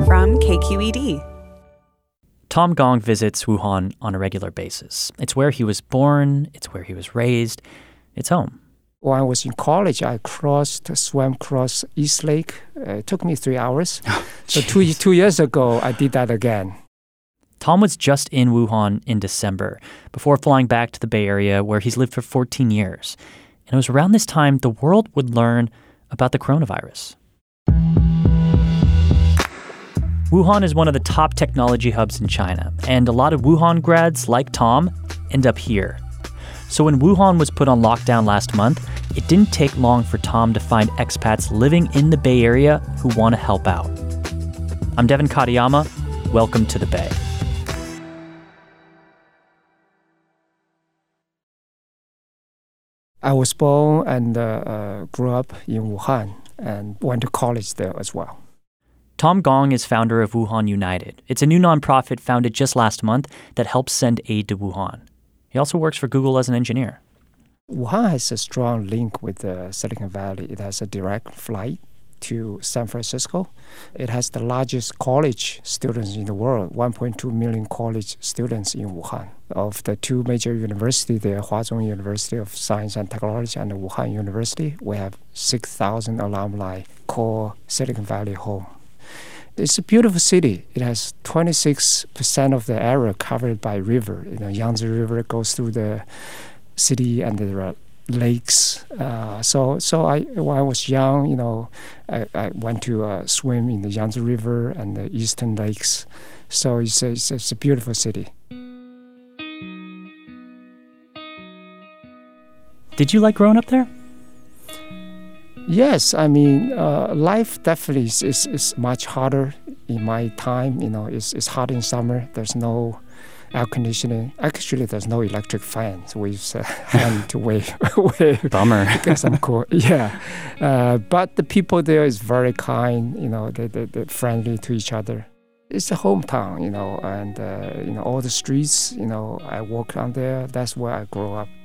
from KQED. Tom Gong visits Wuhan on a regular basis. It's where he was born. It's where he was raised. It's home. When I was in college, I swam across East Lake. It took me 3 hours. So two years ago, I did that again. Tom was just in Wuhan in December before flying back to the Bay Area where he's lived for 14 years. And it was around this time the world would learn about the coronavirus. Wuhan is one of the top technology hubs in China, and a lot of Wuhan grads like Tom end up here. So when Wuhan was put on lockdown last month, it didn't take long for Tom to find expats living in the Bay Area who want to help out. I'm Devin Katayama. Welcome to the Bay. I was born and grew up in Wuhan and went to college there as well. Tom Gong is founder of Wuhan United. It's a new nonprofit founded just last month that helps send aid to Wuhan. He also works for Google as an engineer. Wuhan has a strong link with Silicon Valley. It has a direct flight to San Francisco. It has the largest college students in the world, 1.2 million college students in Wuhan. Of the two major universities there, Huazhong University of Science and Technology and Wuhan University, we have 6,000 alumni call Silicon Valley home. It's a beautiful city. It has 26% of the area covered by river. Yangtze River goes through the city and the lakes. So when I was young, I went to swim in the Yangtze River and the eastern lakes. So it's a beautiful city. Did you like growing up there? Yes, life definitely is much harder in my time. It's hot in summer. There's no air conditioning. Actually, there's no electric fans. We hand to wave. Bummer. Get some cool. Yeah, but the people there is very kind. They're friendly to each other. It's a hometown. And all the streets. I walk on there. That's where I grew up.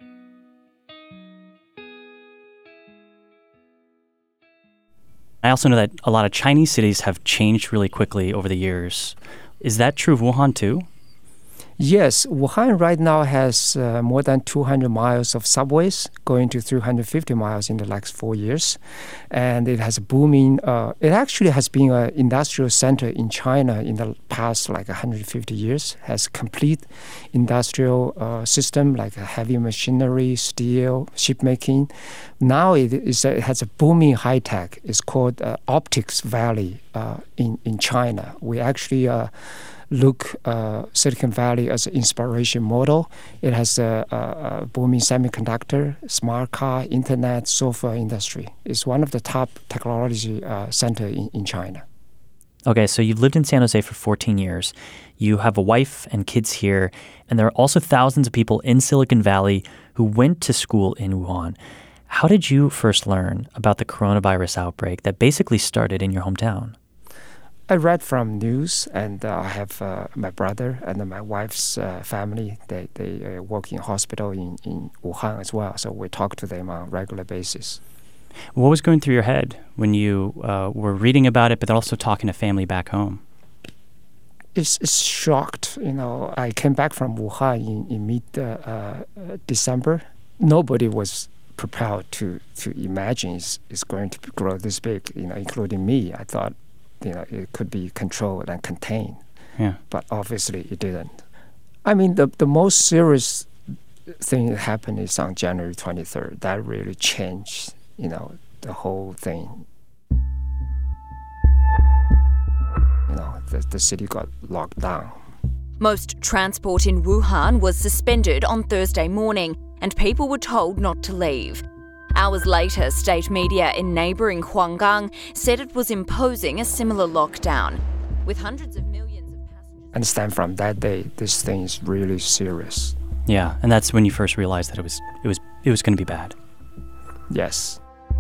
I also know that a lot of Chinese cities have changed really quickly over the years. Is that true of Wuhan too? Yes, Wuhan right now has more than 200 miles of subways, going to 350 miles in the next 4 years. And it has booming, it actually has been an industrial center in China in the past 150 years, has complete industrial system like heavy machinery, steel, shipmaking. Now it has a booming high tech. It's called Optics Valley in China. We actually look Silicon Valley as an inspiration model. It has a booming semiconductor, smart car, internet, software industry. It's one of the top technology center in China. Okay, so you've lived in San Jose for 14 years. You have a wife and kids here, and there are also thousands of people in Silicon Valley who went to school in Wuhan. How did you first learn about the coronavirus outbreak that basically started in your hometown? I read from news, and I have my brother and my wife's family. They work in hospital in Wuhan as well, so we talk to them on a regular basis. What was going through your head when you were reading about it, but also talking to family back home? It's shocked. I came back from Wuhan in mid-December. Nobody was prepared to imagine it's going to grow this big, including me. I thought, it could be controlled and contained. Yeah. But obviously it didn't. The most serious thing that happened is on January 23rd. That really changed, the whole thing. The city got locked down. Most transport in Wuhan was suspended on Thursday morning, and people were told not to leave. Hours later, state media in neighbouring Huanggang said it was imposing a similar lockdown, with hundreds of millions of passengers. Understand from that day, this thing is really serious. Yeah, and that's when you first realized that it was going to be bad. Yes.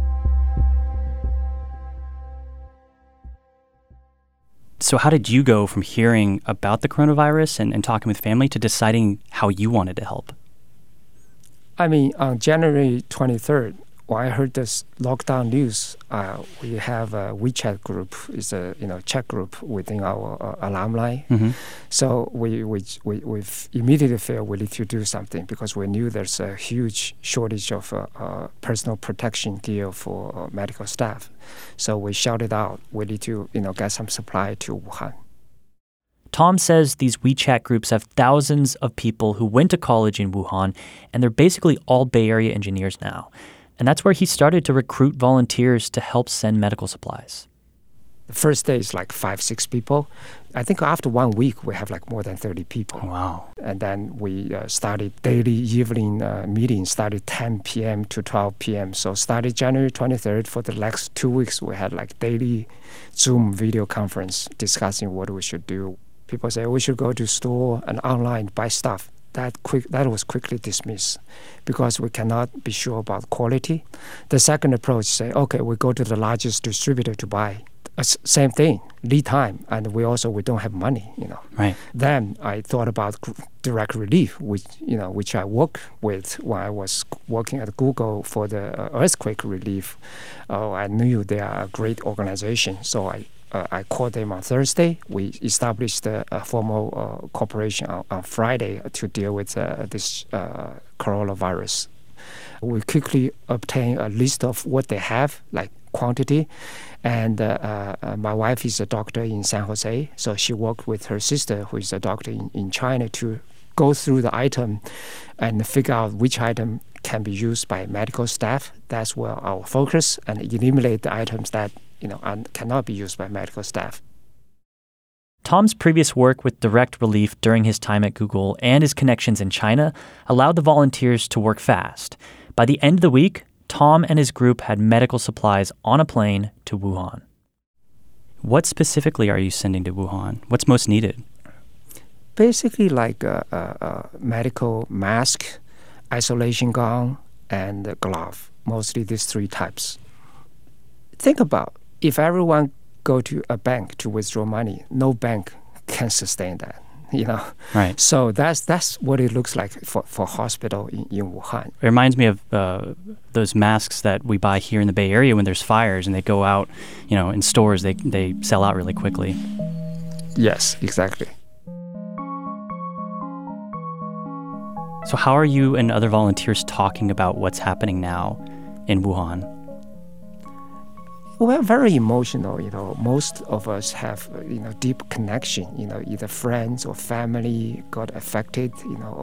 So how did you go from hearing about the coronavirus and talking with family to deciding how you wanted to help? On January 23rd, when I heard this lockdown news, we have a WeChat group. It's a chat group within our alumni. Mm-hmm. So we immediately felt we need to do something because we knew there's a huge shortage of personal protection gear for medical staff. So we shouted out, we need to get some supply to Wuhan. Tom says these WeChat groups have thousands of people who went to college in Wuhan, and they're basically all Bay Area engineers now. And that's where he started to recruit volunteers to help send medical supplies. The first day is like 5-6 people. I think after 1 week, we have like more than 30 people. Wow. And then we started daily evening meetings, started 10 p.m. to 12 p.m. So started January 23rd. For the next 2 weeks, we had like daily Zoom video conference discussing what we should do. People say we should go to store and online buy stuff. That was quickly dismissed because we cannot be sure about quality. The second approach say, okay, we go to the largest distributor to buy. Same thing, lead time, and we don't have money, Right. Then I thought about direct relief, which I worked with when I was working at Google for the earthquake relief. I knew they are a great organization, so I called them on Thursday. We established a formal cooperation on Friday to deal with this coronavirus. We quickly obtained a list of what they have, like quantity. And my wife is a doctor in San Jose, so she worked with her sister, who is a doctor in China, to go through the item and figure out which item can be used by medical staff. That's where our focus, and eliminate the items that cannot be used by medical staff. Tom's previous work with direct relief during his time at Google and his connections in China allowed the volunteers to work fast. By the end of the week, Tom and his group had medical supplies on a plane to Wuhan. What specifically are you sending to Wuhan? What's most needed? Basically like a medical mask, isolation gown, and a glove. Mostly these 3 types. Think about if everyone go to a bank to withdraw money, no bank can sustain that, Right. So that's what it looks like for hospital in Wuhan. It reminds me of those masks that we buy here in the Bay Area when there's fires and they go out, in stores, they sell out really quickly. Yes, exactly. So how are you and other volunteers talking about what's happening now in Wuhan? We're very emotional, Most of us have, deep connection, either friends or family got affected,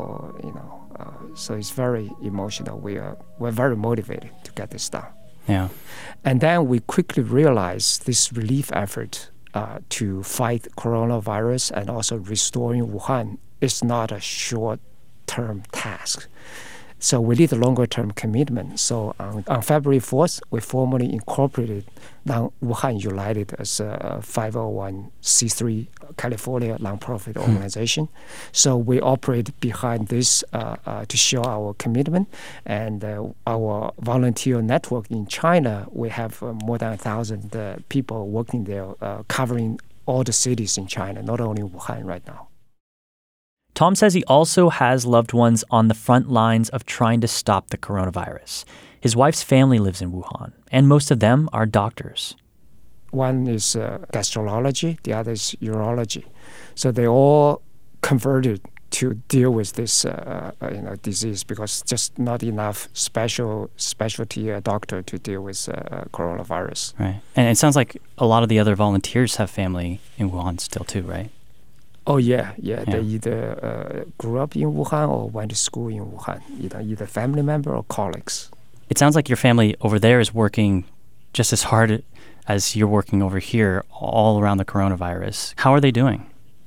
so it's very emotional. We're very motivated to get this done. Yeah. And then we quickly realized this relief effort to fight coronavirus and also restoring Wuhan is not a short-term task. So we need a longer-term commitment. So on February 4th, we formally incorporated now Wuhan United as a 501c3 California nonprofit organization. So we operate behind this to show our commitment. And our volunteer network in China, we have more than 1,000 people working there, covering all the cities in China, not only Wuhan right now. Tom says he also has loved ones on the front lines of trying to stop the coronavirus. His wife's family lives in Wuhan, and most of them are doctors. One is gastrology, the other is urology. So they all converted to deal with this disease because just not enough specialty doctor to deal with coronavirus. Right. And it sounds like a lot of the other volunteers have family in Wuhan still too, right? Oh, yeah. They either grew up in Wuhan or went to school in Wuhan, either family member or colleagues. It sounds like your family over there is working just as hard as you're working over here all around the coronavirus. How are they doing?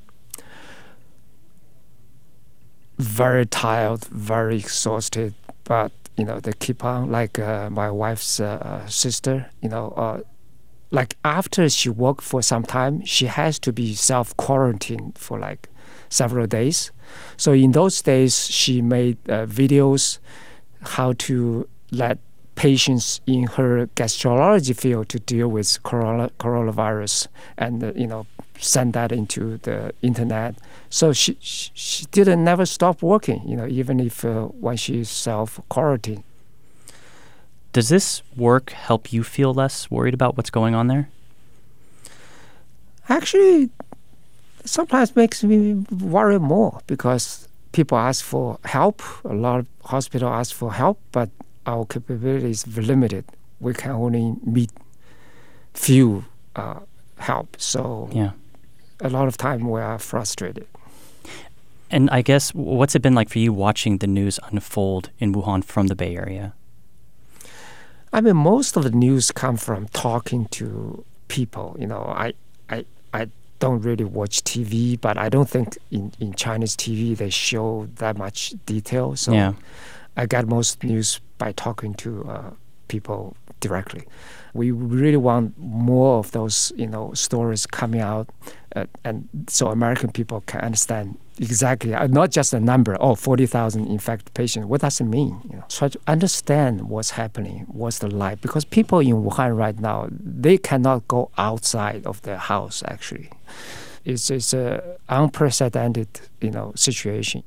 Very tired, very exhausted, but, they keep on, like my wife's sister, like after she worked for some time, she has to be self-quarantined for like several days. So in those days, she made videos how to let patients in her gastrology field to deal with coronavirus and, send that into the internet. So she didn't never stop working, even if when she's self-quarantined. Does this work help you feel less worried about what's going on there? Actually, sometimes makes me worry more because people ask for help. A lot of hospitals ask for help, but our capability is limited. We can only meet few help. So a lot of time we are frustrated. And I guess, what's it been like for you watching the news unfold in Wuhan from the Bay Area? I mean, most of the news come from talking to people. I don't really watch TV, but I don't think in Chinese TV they show that much detail. So I get most news by talking to people directly. We really want more of those, stories coming out, and so American people can understand exactly, not just a number, 40,000 infected patients. What does it mean? Try to understand what's happening, what's the life. Because people in Wuhan right now, they cannot go outside of their house, actually. It's an unprecedented, situation.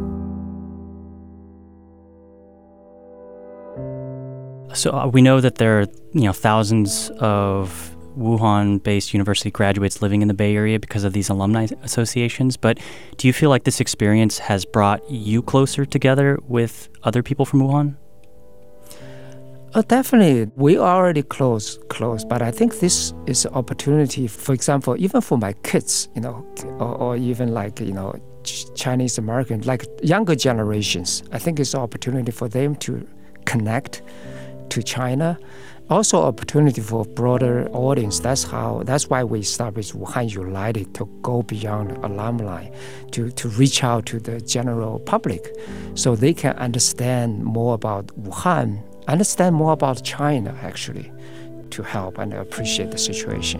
So we know that there are, thousands of Wuhan-based university graduates living in the Bay Area because of these alumni associations. But do you feel like this experience has brought you closer together with other people from Wuhan? Definitely. We are already close, but I think this is an opportunity, for example, even for my kids, or even like, Chinese American, like younger generations. I think it's an opportunity for them to connect to China. Also opportunity for a broader audience. That's why we established Wuhan United, to go beyond alumni, to reach out to the general public so they can understand more about Wuhan, understand more about China, actually, to help and appreciate the situation.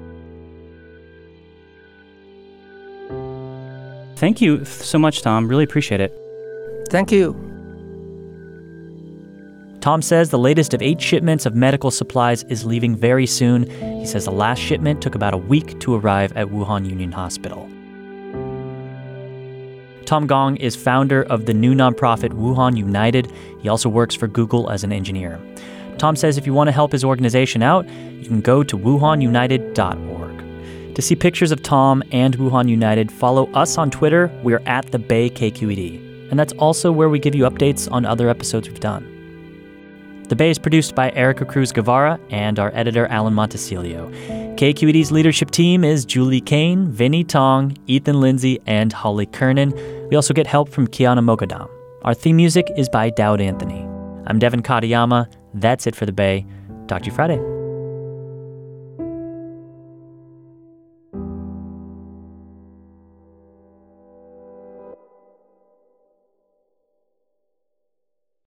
Thank you so much, Tom. Really appreciate it. Thank you. Tom says the latest of 8 shipments of medical supplies is leaving very soon. He says the last shipment took about a week to arrive at Wuhan Union Hospital. Tom Gong is founder of the new nonprofit Wuhan United. He also works for Google as an engineer. Tom says if you want to help his organization out, you can go to wuhanunited.org. To see pictures of Tom and Wuhan United, follow us on Twitter. We're at the Bay KQED. And that's also where we give you updates on other episodes we've done. The Bay is produced by Erica Cruz Guevara and our editor, Alan Montecillo. KQED's leadership team is Julie Kane, Vinny Tong, Ethan Lindsay, and Holly Kernan. We also get help from Kiana Mogadam. Our theme music is by Dowd Anthony. I'm Devin Katayama. That's it for The Bay. Talk to you Friday.